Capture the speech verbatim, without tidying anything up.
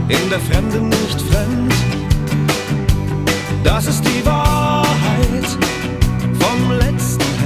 in der Fremde nicht fremd. Das ist die Wahrheit vom letzten